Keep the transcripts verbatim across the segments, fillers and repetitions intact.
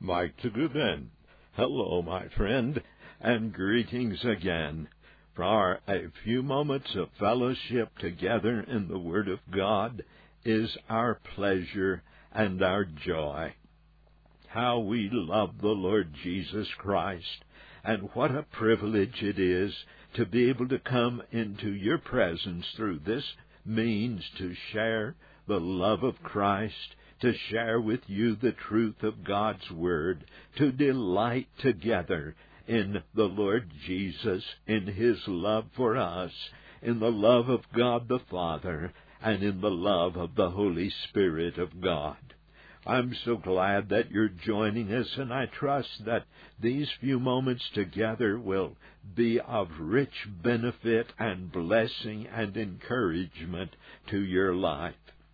Mike Tagubin. Hello, my friend, and greetings again. For a few moments of fellowship together in the Word of God is our pleasure and our joy. How we love the Lord Jesus Christ, and what a privilege it is to be able to come into your presence through this means to share the love of Christ, to share with you the truth of God's Word, to delight together in the Lord Jesus, in His love for us, in the love of God the Father, and in the love of the Holy Spirit of God. I'm so glad that you're joining us, and I trust that these few moments together will be of rich benefit and blessing and encouragement to your life.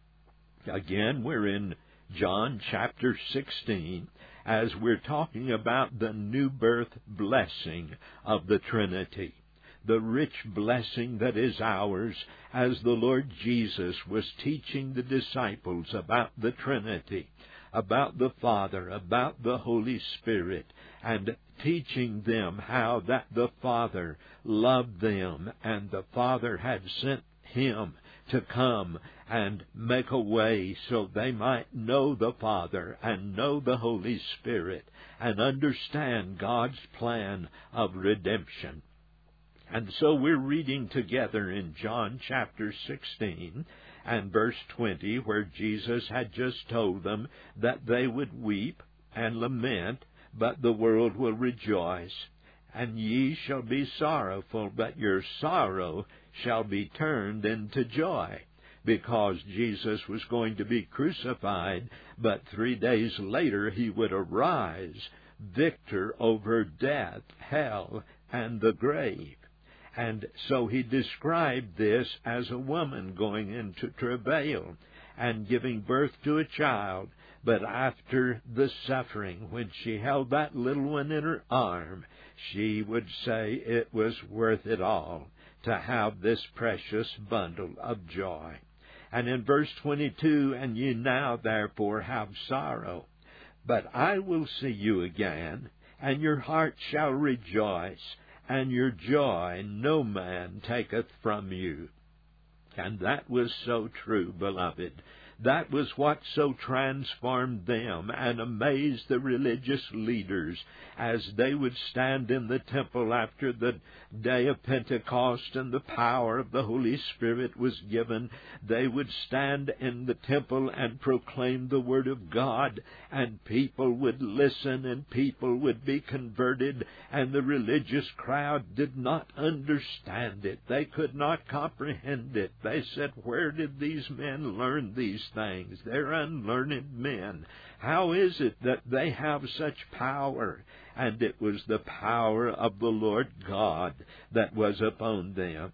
Again, we're in John chapter sixteen, as we're talking about the new birth blessing of the Trinity, the rich blessing that is ours as the Lord Jesus was teaching the disciples about the Trinity, about the Father, about the Holy Spirit, and teaching them how that the Father loved them and the Father had sent Him to come and make a way so they might know the Father and know the Holy Spirit and understand God's plan of redemption. And so we're reading together in John chapter sixteen and verse twenty, where Jesus had just told them that they would weep and lament, but the world will rejoice. And ye shall be sorrowful, but your sorrow shall be turned into joy, because Jesus was going to be crucified, but three days later He would arise, victor over death, hell, and the grave. And so He described this as a woman going into travail and giving birth to a child, but after the suffering, when she held that little one in her arm, she would say it was worth it all to have this precious bundle of joy. And in verse twenty-two, and ye now therefore have sorrow, but I will see you again, and your heart shall rejoice, and your joy no man taketh from you. And that was so true, beloved. That was what so transformed them and amazed the religious leaders as they would stand in the temple after the day of Pentecost and the power of the Holy Spirit was given. They would stand in the temple and proclaim the Word of God, and people would listen and people would be converted, and the religious crowd did not understand it. They could not comprehend it. They said, "Where did these men learn these things? They're unlearned men. How is it that they have such power?" And it was the power of the Lord God that was upon them.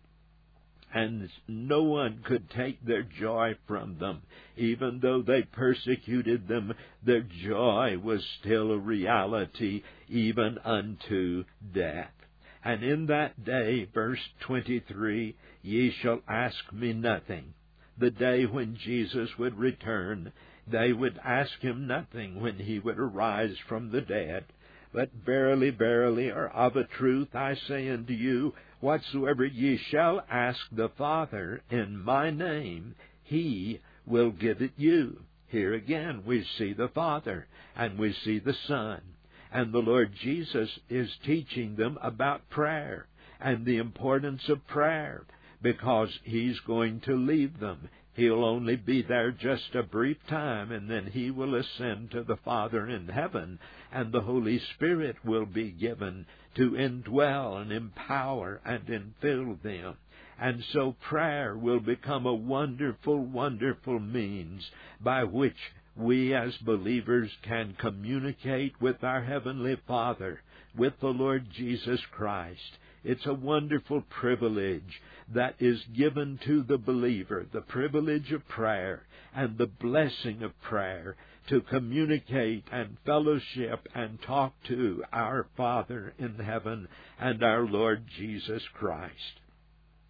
And no one could take their joy from them. Even though they persecuted them, their joy was still a reality, even unto death. And in that day, verse twenty-three, ye shall ask me nothing. The day when Jesus would return, they would ask Him nothing when He would arise from the dead. But verily, verily, or of a truth I say unto you, whatsoever ye shall ask the Father in my name, He will give it you. Here again we see the Father, and we see the Son. And the Lord Jesus is teaching them about prayer and the importance of prayer, because He's going to leave them. He'll only be there just a brief time, and then He will ascend to the Father in heaven, and the Holy Spirit will be given to indwell and empower and infill them. And so prayer will become a wonderful, wonderful means by which we as believers can communicate with our Heavenly Father, with the Lord Jesus Christ. It's a wonderful privilege that is given to the believer, the privilege of prayer and the blessing of prayer, to communicate and fellowship and talk to our Father in heaven and our Lord Jesus Christ.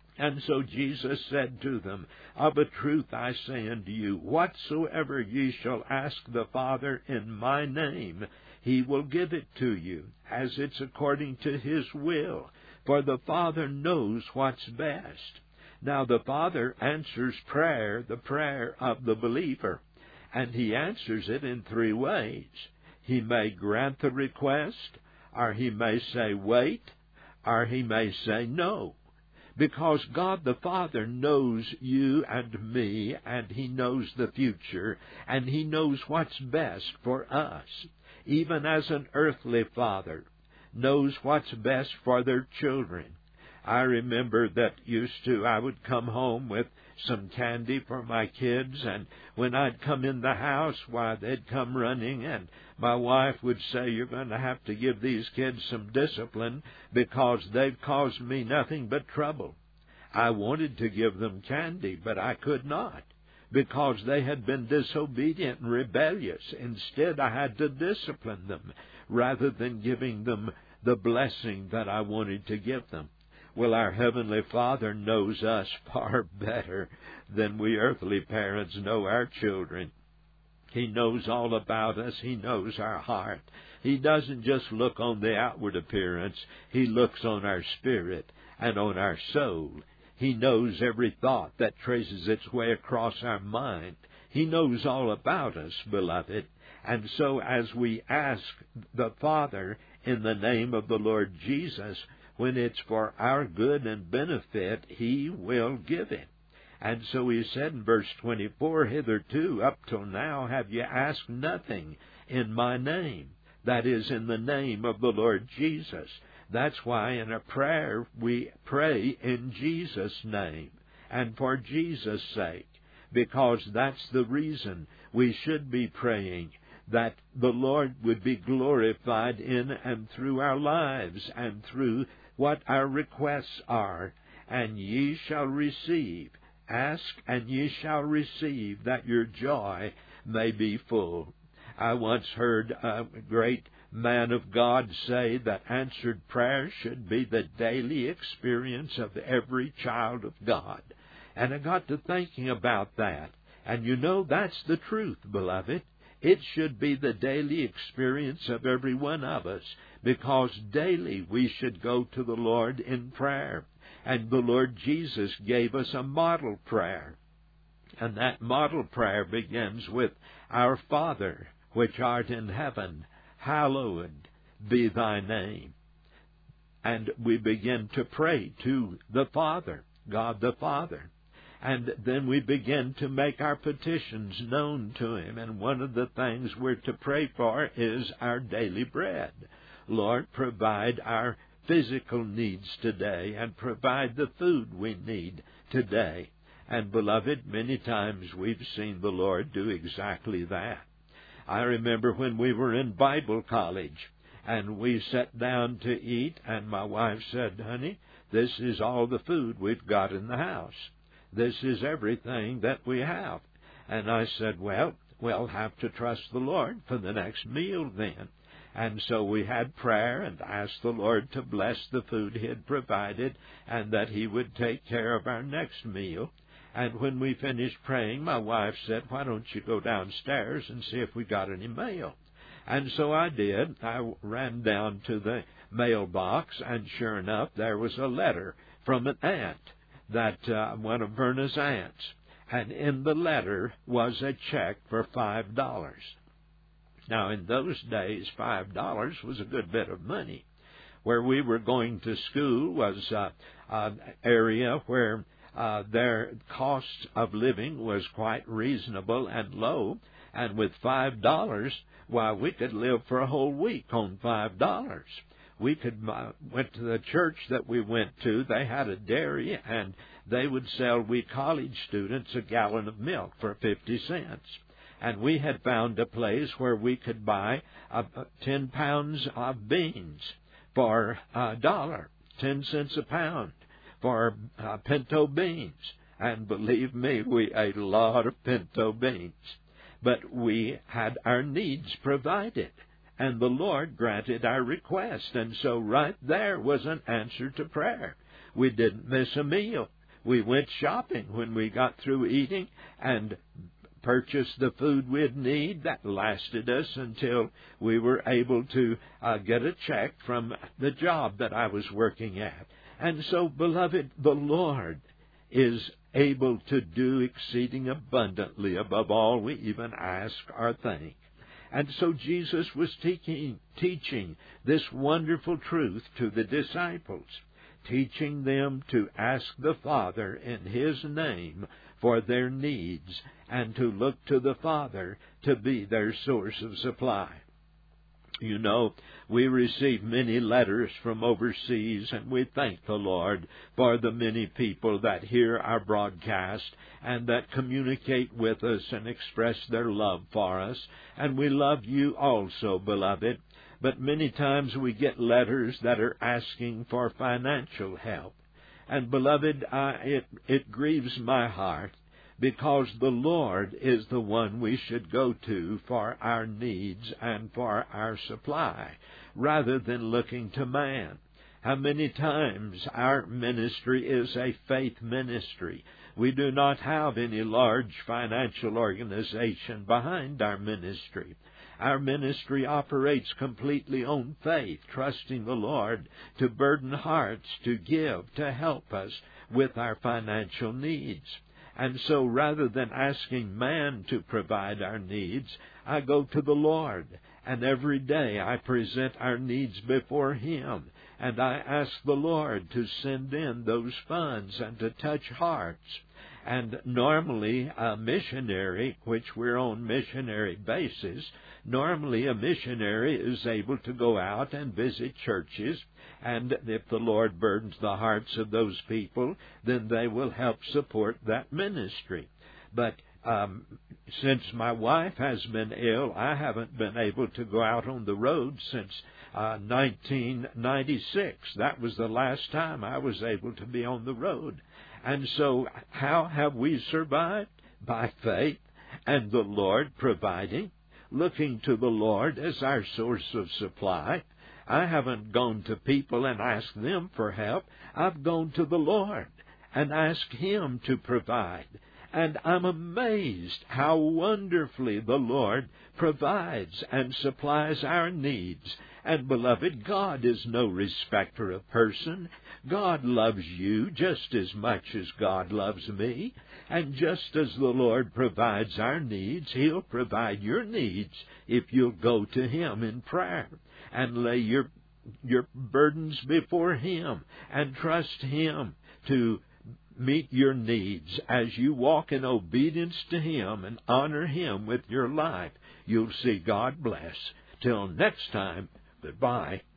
And so Jesus said to them, Of a truth I say unto you, whatsoever ye shall ask the Father in my name, he will give it to you, as it's according to his will. For the Father knows what's best. Now the Father answers prayer, the prayer of the believer, and he answers it in three ways. He may grant the request, or he may say wait, or he may say no. Because God the Father knows you and me, and he knows the future, and he knows what's best for us. Even as an earthly father knows what's best for their children. I remember that used to, I would come home with some candy for my kids, and when I'd come in the house, why, they'd come running, and my wife would say, You're going to have to give these kids some discipline because they've caused me nothing but trouble. I wanted to give them candy, but I could not, because they had been disobedient and rebellious. Instead, I had to discipline them rather than giving them the blessing that I wanted to give them. Well, our Heavenly Father knows us far better than we earthly parents know our children. He knows all about us. He knows our heart. He doesn't just look on the outward appearance. He looks on our spirit and on our soul. He knows every thought that traces its way across our mind. He knows all about us, beloved. And so as we ask the Father in the name of the Lord Jesus, when it's for our good and benefit, He will give it. And so He said in verse twenty-four, Hitherto, up till now, have ye asked nothing in my name. That is, in the name of the Lord Jesus. That's why in a prayer we pray in Jesus' name and for Jesus' sake, because that's the reason we should be praying, that the Lord would be glorified in and through our lives and through what our requests are. And ye shall receive. Ask, and ye shall receive, that your joy may be full. I once heard a great man of God say that answered prayer should be the daily experience of every child of God. And I got to thinking about that. And you know, that's the truth, beloved. It should be the daily experience of every one of us, because daily we should go to the Lord in prayer. And the Lord Jesus gave us a model prayer. And that model prayer begins with, Our Father, which art in heaven, hallowed be thy name. And we begin to pray to the Father, God the Father. And then we begin to make our petitions known to Him. And one of the things we're to pray for is our daily bread. Lord, provide our physical needs today and provide the food we need today. And beloved, many times we've seen the Lord do exactly that. I remember when we were in Bible college and we sat down to eat, and my wife said, Honey, this is all the food we've got in the house. This is everything that we have. And I said, well, we'll have to trust the Lord for the next meal then. And so we had prayer and asked the Lord to bless the food He had provided and that He would take care of our next meal. And when we finished praying, my wife said, why don't you go downstairs and see if we got any mail? And so I did. I ran down to the mailbox, and sure enough, there was a letter from an aunt, that uh, one of Verna's aunts. And in the letter was a check for five dollars. Now, in those days, five dollars was a good bit of money. Where we were going to school was uh, an area where uh, their cost of living was quite reasonable and low. And with five dollars, why, we could live for a whole week on five dollars. We could uh, went to the church that we went to. They had a dairy, and they would sell we college students a gallon of milk for fifty cents. And we had found a place where we could buy uh, ten pounds of beans for a dollar, ten cents a pound for uh, pinto beans. And believe me, we ate a lot of pinto beans. But we had our needs provided. And the Lord granted our request. And so right there was an answer to prayer. We didn't miss a meal. we went shopping when we got through eating and purchased the food we'd need. That lasted us until we were able to uh, get a check from the job that I was working at. And so, beloved, the Lord is able to do exceeding abundantly above all we even ask or think. And so Jesus was teaching, teaching this wonderful truth to the disciples, teaching them to ask the Father in His name for their needs and to look to the Father to be their source of supply. You know, we receive many letters from overseas, and we thank the Lord for the many people that hear our broadcast and that communicate with us and express their love for us. And we love you also, beloved. But many times we get letters that are asking for financial help. And, beloved, I, it, it grieves my heart, because the Lord is the one we should go to for our needs and for our supply, rather than looking to man. How many times our ministry is a faith ministry. We do not have any large financial organization behind our ministry. Our ministry operates completely on faith, trusting the Lord to burden hearts, to give, to help us with our financial needs. And so rather than asking man to provide our needs, I go to the Lord. And every day I present our needs before Him. And I ask the Lord to send in those funds and to touch hearts. And normally a missionary, which we're on missionary basis, normally a missionary is able to go out and visit churches, and if the Lord burdens the hearts of those people, then they will help support that ministry. But um, since my wife has been ill, I haven't been able to go out on the road since uh, nineteen ninety-six. That was the last time I was able to be on the road. And so how have we survived? By faith and the Lord providing, looking to the Lord as our source of supply. I haven't gone to people and asked them for help. I've gone to the Lord and asked Him to provide. And I'm amazed how wonderfully the Lord provides and supplies our needs. And, beloved, God is no respecter of person. God loves you just as much as God loves me. And just as the Lord provides our needs, He'll provide your needs if you'll go to Him in prayer and lay your, your burdens before Him and trust Him to meet your needs. As you walk in obedience to Him and honor Him with your life, you'll see God bless. Till next time, goodbye.